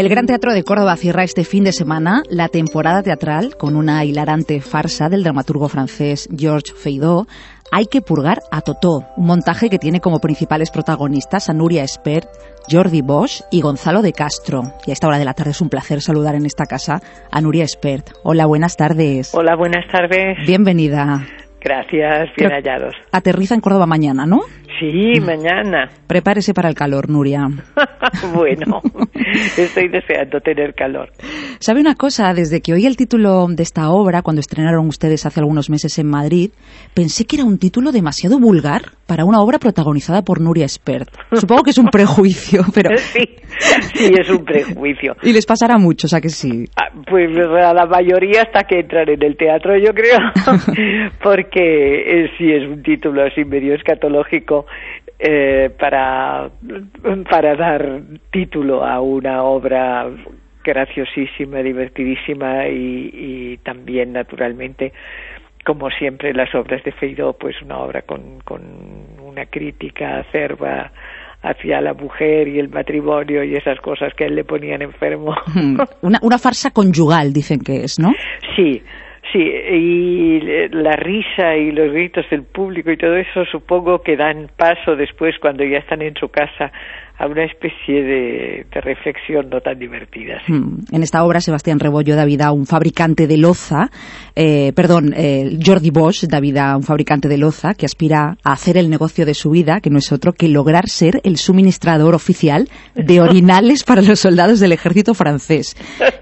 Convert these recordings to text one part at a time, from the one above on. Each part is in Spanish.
El Gran Teatro de Córdoba cierra este fin de semana la temporada teatral con una hilarante farsa del dramaturgo francés Georges Feydeau, Hay que purgar a Totó, un montaje que tiene como principales protagonistas a Núria Espert, Jordi Bosch y Gonzalo de Castro. Y a esta hora de la tarde es un placer saludar en esta casa a Núria Espert. Hola, buenas tardes. Hola, buenas tardes. Bienvenida. Gracias, bien hallados. Aterriza en Córdoba mañana, ¿no? Sí, mañana. Prepárese para el calor, Núria. Bueno, estoy deseando tener calor. ¿Sabe una cosa? Desde que oí el título de esta obra, cuando estrenaron ustedes hace algunos meses en Madrid, pensé que era un título demasiado vulgar para una obra protagonizada por Núria Espert. Supongo que es un prejuicio, pero... Sí, es un prejuicio. Y les pasará a muchos, ¿a que sí? Pues a la mayoría hasta que entran en el teatro, yo creo, porque sí es un título así medio escatológico para dar título a una obra graciosísima, divertidísima y también, naturalmente, como siempre, las obras de Feydeau, pues una obra con una crítica acerba hacia la mujer y el matrimonio y esas cosas que a él le ponían enfermo. Una farsa conyugal, dicen que es, ¿no? Sí, y la risa y los gritos del público y todo eso supongo que dan paso después, cuando ya están en su casa, a una especie de reflexión no tan divertida. ¿Sí? En esta obra, Sebastián Rebollo da vida a un fabricante de loza, Jordi Bosch da vida a un fabricante de loza que aspira a hacer el negocio de su vida, que no es otro que lograr ser el suministrador oficial de orinales para los soldados del ejército francés.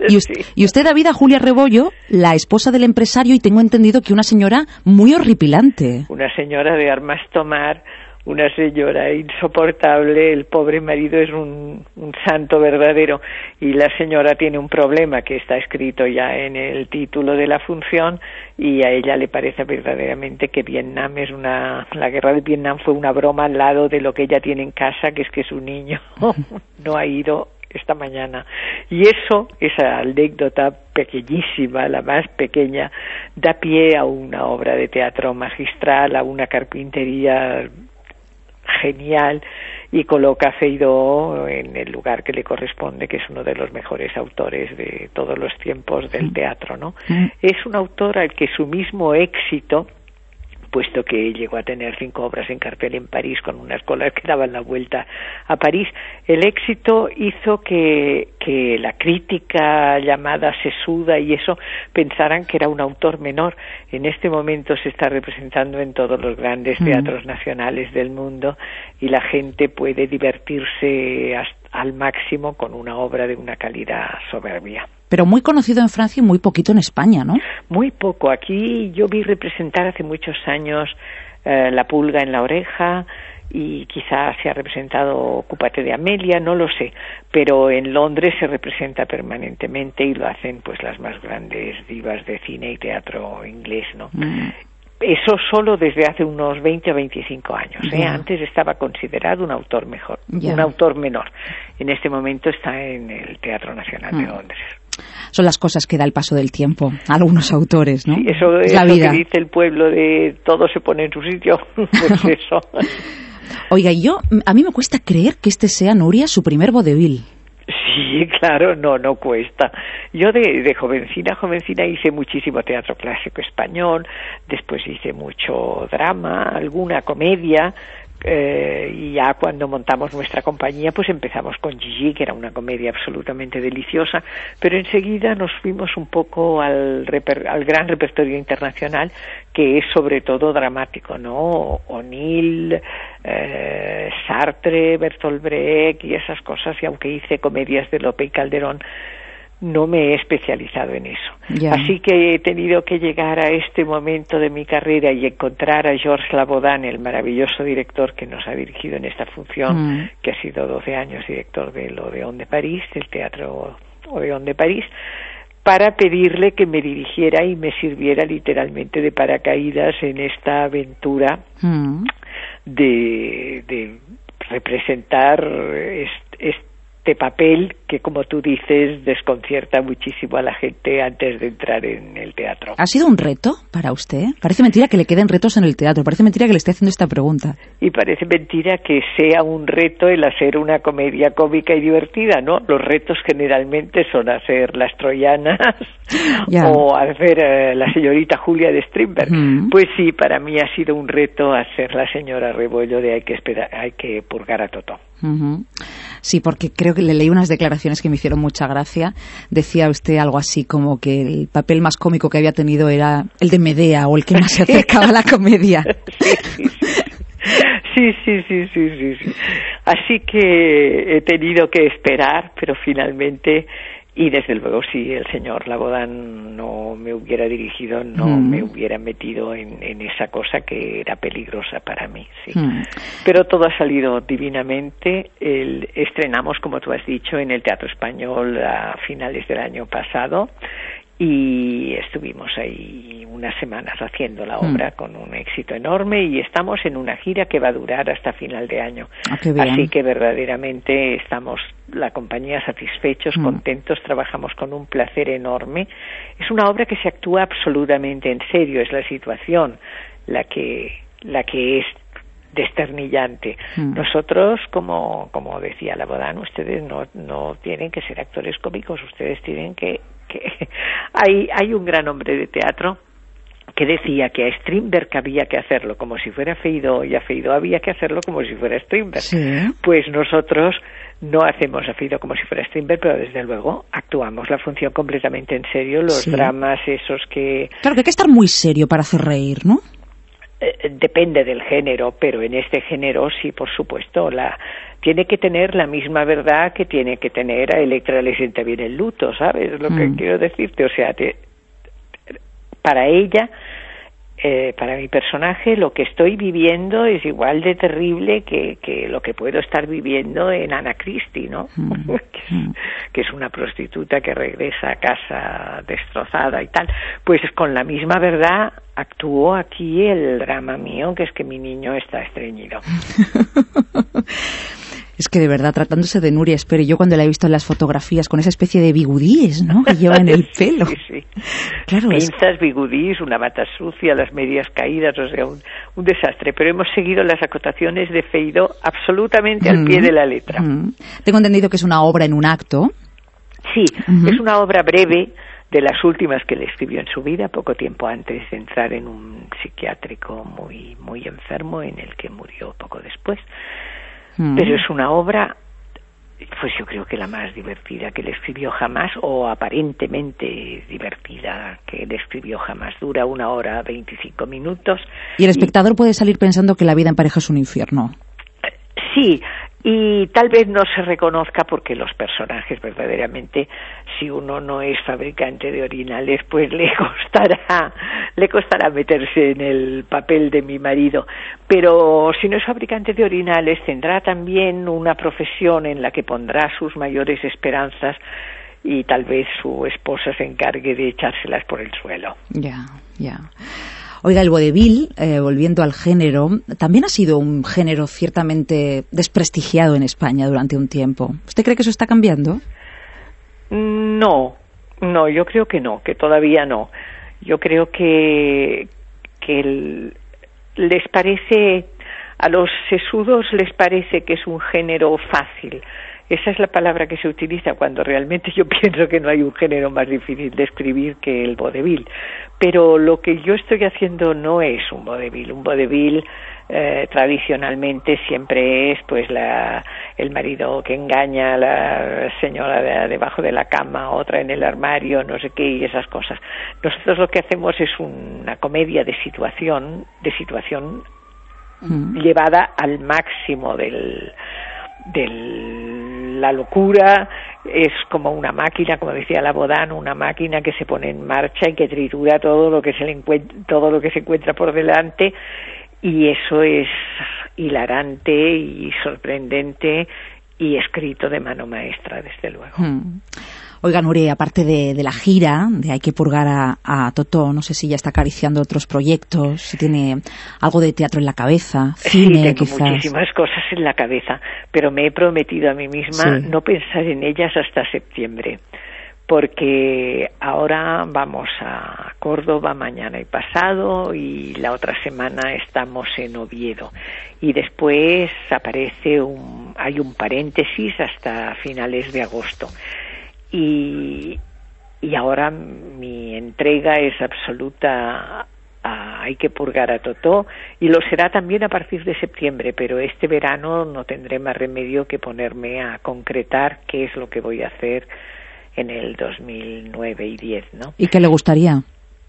Y usted da vida a Julia Rebollo, la esposa del empresario, y tengo entendido que una señora muy horripilante. Una señora de armas tomar, una señora insoportable. El pobre marido es un santo verdadero y la señora tiene un problema que está escrito ya en el título de la función, y a ella le parece verdaderamente que Vietnam la guerra de Vietnam fue una broma al lado de lo que ella tiene en casa, que es que su niño no ha ido esta mañana. Y esa anécdota pequeñísima, la más pequeña, da pie a una obra de teatro magistral, a una carpintería genial, y coloca a Feydeau en el lugar que le corresponde, que es uno de los mejores autores de todos los tiempos del teatro, ¿no? Es un autor al que su mismo éxito, puesto que llegó a tener 5 obras en cartel en París con unas colas que daban la vuelta a París, el éxito hizo que la crítica llamada sesuda y eso pensaran que era un autor menor. En este momento se está representando en todos los grandes teatros nacionales del mundo y la gente puede divertirse al máximo con una obra de una calidad soberbia. Pero muy conocido en Francia y muy poquito en España, ¿no? Muy poco. Aquí yo vi representar hace muchos años La pulga en la oreja, y quizás se ha representado Ocúpate de Amelia, no lo sé, pero en Londres se representa permanentemente y lo hacen pues las más grandes divas de cine y teatro inglés, ¿no? Eso solo desde hace unos 20 o 25 años. Antes estaba considerado un autor un autor menor. En este momento está en el Teatro Nacional de Londres. Son las cosas que da el paso del tiempo a algunos autores, ¿no? Sí, eso es la lo vida. Que dice el pueblo de todo se pone en su sitio. Pues eso. Oiga, a mí me cuesta creer que este sea, Núria, su primer vodevil. Sí, claro, no cuesta. Yo de jovencina hice muchísimo teatro clásico español, después hice mucho drama, alguna comedia, y ya cuando montamos nuestra compañía pues empezamos con Gigi, que era una comedia absolutamente deliciosa, pero enseguida nos fuimos un poco al gran repertorio internacional, que es sobre todo dramático, ¿no? O'Neill, Sartre, Bertolt Brecht y esas cosas, y aunque hice comedias de Lope y Calderón, no me he especializado en eso. Así que he tenido que llegar a este momento de mi carrera y encontrar a Georges Labodan, el maravilloso director que nos ha dirigido en esta función, que ha sido 12 años director del Odéon de París, del Teatro Odéon de París, para pedirle que me dirigiera y me sirviera literalmente de paracaídas en esta aventura de representar este este papel que, como tú dices, desconcierta muchísimo a la gente antes de entrar en el teatro. ¿Ha sido un reto para usted? Parece mentira que le queden retos en el teatro, parece mentira que le esté haciendo esta pregunta. Y parece mentira que sea un reto el hacer una comedia cómica y divertida, ¿no? Los retos generalmente son hacer Las Troyanas o hacer La señorita Julia de Strindberg. Pues sí, para mí ha sido un reto hacer La señora Rebollo de Hay que purgar a Totó. Sí, porque creo que le leí unas declaraciones que me hicieron mucha gracia. Decía usted algo así como que el papel más cómico que había tenido era el de Medea, o el que más se acercaba a la comedia. Sí. Así que he tenido que esperar, pero finalmente, y desde luego si el señor Labodán no me hubiera dirigido, no me hubiera metido en esa cosa que era peligrosa para mí, sí. Pero todo ha salido divinamente. Estrenamos, como tú has dicho, en el Teatro Español a finales del año pasado, y estuvimos ahí unas semanas haciendo la obra con un éxito enorme, y estamos en una gira que va a durar hasta final de año. Así que verdaderamente estamos, la compañía, satisfechos, contentos, trabajamos con un placer enorme. Es una obra que se actúa absolutamente en serio, es la situación la que es desternillante. Nosotros, como decía Labodán, ustedes no tienen que ser actores cómicos, ustedes tienen que hay un gran hombre de teatro que decía que a Strindberg había que hacerlo como si fuera Feydeau, y a Feydeau había que hacerlo como si fuera Strindberg. Pues nosotros no hacemos a Feydeau como si fuera Strindberg, pero desde luego actuamos la función completamente en serio, los dramas esos que... Claro que hay que estar muy serio para hacer reír, ¿no? Depende del género, pero en este género sí, por supuesto, tiene que tener la misma verdad que tiene que tener a Electra le sienta bien el luto, ¿sabes? Lo que quiero decirte, o sea, para ella, para mi personaje, lo que estoy viviendo es igual de terrible que lo que puedo estar viviendo en Anna Christie, ¿no? Que es una prostituta que regresa a casa destrozada y tal. Pues con la misma verdad actúo aquí el drama mío, que es que mi niño está estreñido. Es que de verdad, tratándose de Nuria Esperi, yo cuando la he visto en las fotografías con esa especie de bigudíes, ¿no?, que lleva en el pelo. Sí. Claro, pinzas, bigudís, una bata sucia, las medias caídas, o sea, un desastre. Pero hemos seguido las acotaciones de Feydeau absolutamente al pie de la letra. Tengo entendido que es una obra en un acto. Sí, es una obra breve, de las últimas que le escribió en su vida, poco tiempo antes de entrar en un psiquiátrico muy, muy enfermo, en el que murió poco después. Pero es una obra, pues yo creo que la más divertida que le escribió jamás, o aparentemente divertida que le escribió jamás. Dura 1 hora 25 minutos. Y el espectador puede salir pensando que la vida en pareja es un infierno. Sí, y tal vez no se reconozca porque los personajes verdaderamente, si uno no es fabricante de orinales, pues le costará meterse en el papel de mi marido. Pero si no es fabricante de orinales, tendrá también una profesión en la que pondrá sus mayores esperanzas, y tal vez su esposa se encargue de echárselas por el suelo. Ya. Oiga, el vodevil, volviendo al género, también ha sido un género ciertamente desprestigiado en España durante un tiempo. ¿Usted cree que eso está cambiando? No, yo creo que no, que todavía no. Yo creo que les parece, a los sesudos les parece que es un género fácil. Esa es la palabra que se utiliza cuando realmente yo pienso que no hay un género más difícil de escribir que el vodevil. Pero lo que yo estoy haciendo no es un vodevil. Un vodevil tradicionalmente siempre es pues el marido que engaña a la señora debajo de la cama, otra en el armario, no sé qué, y esas cosas. Nosotros lo que hacemos es una comedia de situación llevada al máximo de la locura. Es como una máquina, como decía Labodán, una máquina que se pone en marcha y que tritura todo lo que se encuentra por delante, y eso es hilarante y sorprendente y escrito de mano maestra, desde luego. Oiga, Nuria, aparte de la gira, de Hay que purgar a Totó, no sé si ya está acariciando otros proyectos, si tiene algo de teatro en la cabeza, cine, sí, tengo quizás. muchísimas cosas en la cabeza, pero me he prometido a mí misma no pensar en ellas hasta septiembre, porque ahora vamos a Córdoba mañana y pasado, y la otra semana estamos en Oviedo, y después hay un paréntesis hasta finales de agosto. Y ahora mi entrega es absoluta a Hay que purgar a Totó, y lo será también a partir de septiembre, pero este verano no tendré más remedio que ponerme a concretar qué es lo que voy a hacer en el 2009 y 10, ¿no? ¿Y qué le gustaría?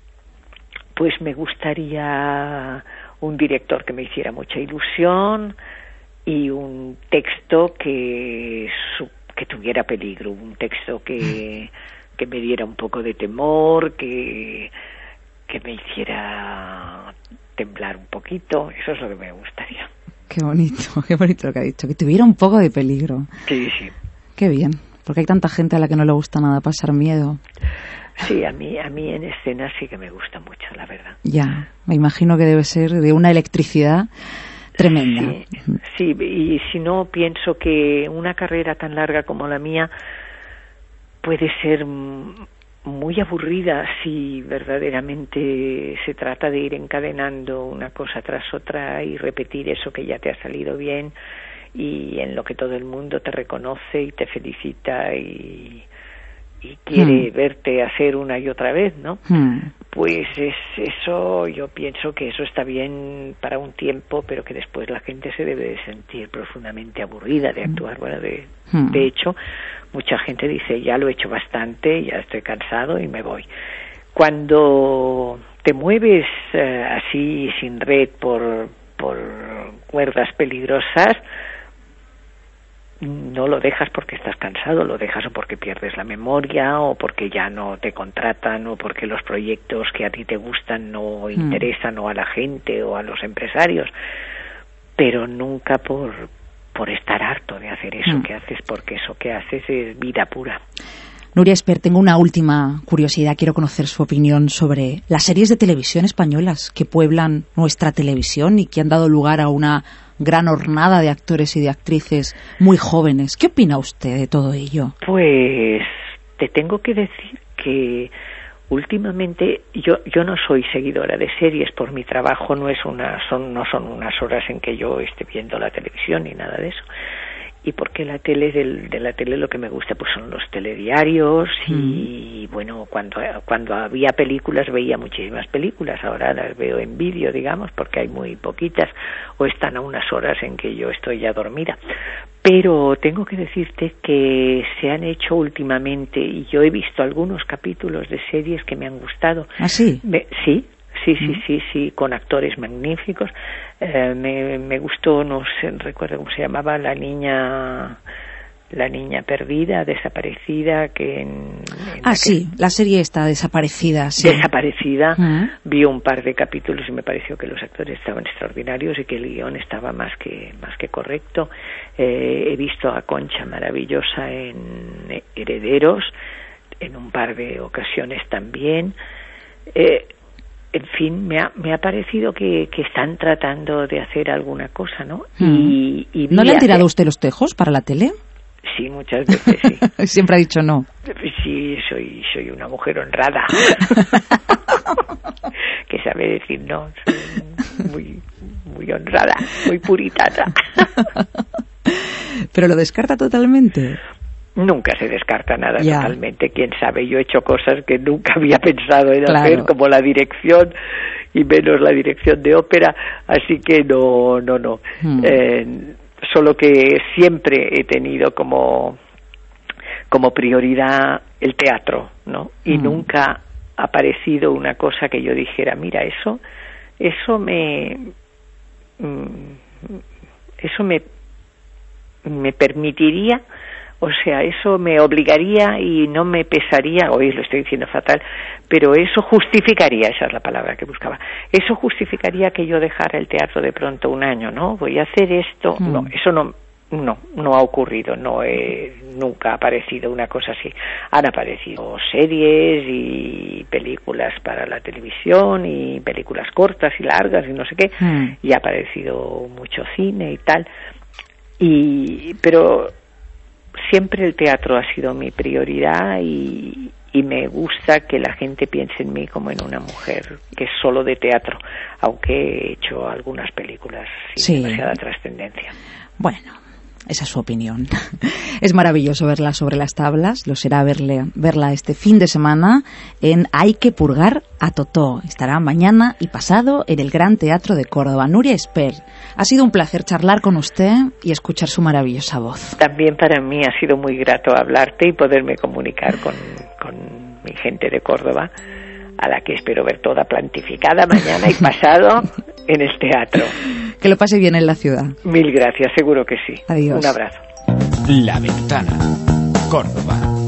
Pues me gustaría un director que me hiciera mucha ilusión y un texto que tuviera peligro, un texto que me diera un poco de temor, que me hiciera temblar un poquito. Eso es lo que me gustaría. Qué bonito lo que ha dicho, que tuviera un poco de peligro. Sí. Qué bien, porque hay tanta gente a la que no le gusta nada pasar miedo. Sí, a mí en escena sí que me gusta mucho, la verdad. Ya, me imagino que debe ser de una electricidad tremenda. Sí, y si no, pienso que una carrera tan larga como la mía puede ser muy aburrida si verdaderamente se trata de ir encadenando una cosa tras otra y repetir eso que ya te ha salido bien y en lo que todo el mundo te reconoce y te felicita y quiere verte hacer una y otra vez, ¿no? Pues eso, yo pienso que eso está bien para un tiempo, pero que después la gente se debe de sentir profundamente aburrida de actuar. Bueno, de hecho, mucha gente dice, ya lo he hecho bastante, ya estoy cansado y me voy. Cuando te mueves así sin red por cuerdas peligrosas, no lo dejas porque estás cansado, lo dejas o porque pierdes la memoria o porque ya no te contratan o porque los proyectos que a ti te gustan no interesan o a la gente o a los empresarios, pero nunca por estar harto de hacer eso que haces, porque eso que haces es vida pura. Nuria Espert, tengo una última curiosidad, quiero conocer su opinión sobre las series de televisión españolas que pueblan nuestra televisión y que han dado lugar a una gran hornada de actores y de actrices muy jóvenes. ¿Qué opina usted de todo ello? Pues te tengo que decir que últimamente yo no soy seguidora de series por mi trabajo, no son unas horas en que yo esté viendo la televisión ni nada de eso. Y porque la tele de la tele lo que me gusta pues son los telediarios y bueno, cuando había películas veía muchísimas películas, ahora las veo en vídeo, digamos, porque hay muy poquitas o están a unas horas en que yo estoy ya dormida. Pero tengo que decirte que se han hecho últimamente, y yo he visto algunos capítulos de series que me han gustado. ¿Ah, sí? Sí, con actores magníficos. Me gustó, no sé, recuerdo cómo se llamaba, la niña perdida, desaparecida, que sí, la serie está Desaparecida. Sí. Desaparecida. Vi un par de capítulos y me pareció que los actores estaban extraordinarios y que el guión estaba más que correcto. He visto a Concha maravillosa en Herederos, en un par de ocasiones también. En fin, me ha parecido que están tratando de hacer alguna cosa, ¿no? Y ¿No le han tirado a usted los tejos para la tele? Sí, muchas veces, sí. Siempre ha dicho no. Sí, soy una mujer honrada. Que sabe decir no. Soy muy, muy honrada, muy puritana. ¿Pero lo descarta totalmente? Nunca se descarta nada totalmente. Quién sabe, yo he hecho cosas que nunca había pensado en hacer, como la dirección y menos la dirección de ópera, así que no. Solo que siempre he tenido como prioridad el teatro, ¿no? Y nunca ha aparecido una cosa que yo dijera, mira, eso me permitiría, o sea, eso me obligaría y no me pesaría, hoy lo estoy diciendo fatal, pero eso justificaría, esa es la palabra que buscaba, eso justificaría que yo dejara el teatro de pronto un año, ¿no? Voy a hacer esto, no, eso no ha ocurrido, nunca ha aparecido una cosa así. Han aparecido series y películas para la televisión y películas cortas y largas y no sé qué, y ha aparecido mucho cine y tal, pero siempre el teatro ha sido mi prioridad y me gusta que la gente piense en mí como en una mujer que es solo de teatro, aunque he hecho algunas películas sin demasiada trascendencia. Bueno, esa es su opinión. Es maravilloso verla sobre las tablas, lo será verla este fin de semana en Hay que purgar a Totó. Estará mañana y pasado en el Gran Teatro de Córdoba. Núria Espert, ha sido un placer charlar con usted y escuchar su maravillosa voz. También para mí ha sido muy grato hablarte y poderme comunicar con mi gente de Córdoba, a la que espero ver toda plantificada mañana y pasado en el teatro. Que lo pase bien en la ciudad. Mil gracias, seguro que sí. Adiós. Un abrazo. La Ventana, Córdoba.